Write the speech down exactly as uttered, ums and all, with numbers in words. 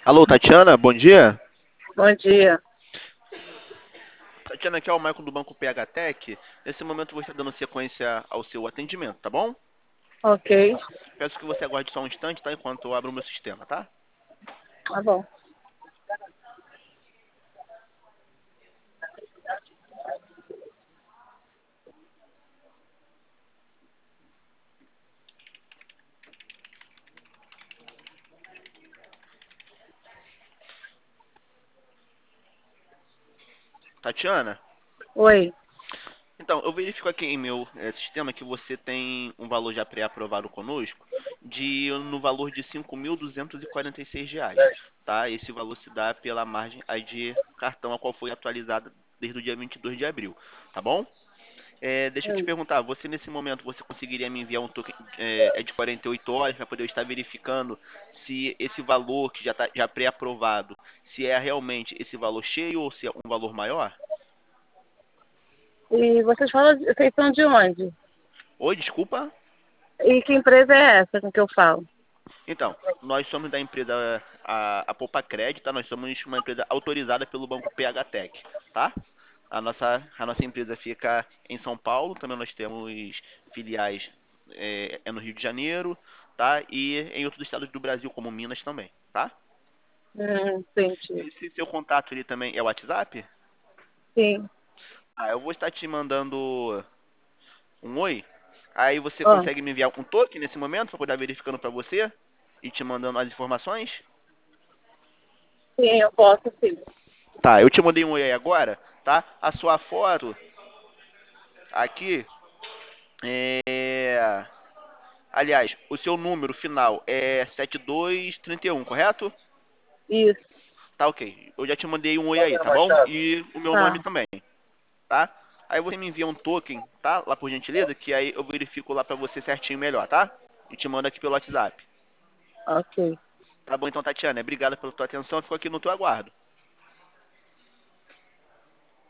Alô, Tatiana, bom dia. Bom dia. Tatiana, aqui é o Michael do Banco P H Tech. Nesse momento vou estar dando sequência ao seu atendimento, tá bom? Ok, Peço que você aguarde só um instante, tá? Enquanto eu abro o meu sistema, tá? tá bom. Tatiana, Oi. então, eu verifico aqui em meu eh, sistema que você tem um valor já pré-aprovado conosco de no valor de cinco mil duzentos e quarenta e seis reais, tá? Esse valor se dá pela margem aí de cartão a qual foi atualizada desde o dia vinte e dois de abril, tá bom? É, deixa eu te Hum. perguntar, você nesse momento você conseguiria me enviar um token é, é de quarenta e oito horas para poder eu estar verificando se esse valor que já está já pré-aprovado, se é realmente esse valor cheio ou se é um valor maior? E vocês falam, vocês são de onde? Oi, desculpa. E que empresa é essa com que eu falo? Então, nós somos da empresa a, a Poupa Crédito, tá? Nós somos uma empresa autorizada pelo Banco P H Tech, tá? A nossa, a nossa empresa fica em São Paulo, também nós temos filiais é, é no Rio de Janeiro, tá? E em outros estados do Brasil, como Minas também, tá? Hum, entendi. Esse seu contato ali também é o WhatsApp? Sim. Ah, eu vou estar te mandando um oi. Aí você Ó, consegue me enviar um token nesse momento para poder verificando para você e te mandando as informações? sim, eu posso sim. Tá, eu te mandei um oi aí agora, tá? A sua foto aqui é. Aliás, o seu número final é setenta e dois trinta e um, correto? Isso. Tá, ok. Eu já te mandei um oi aí, tá bom? E o meu nome Tá, também, tá? Aí você me envia um token, tá? Lá por gentileza, que aí eu verifico lá pra você certinho melhor, tá? E te mando aqui pelo WhatsApp. ok. Tá bom então, Tatiana? Obrigado pela tua atenção. Fico aqui no teu aguardo.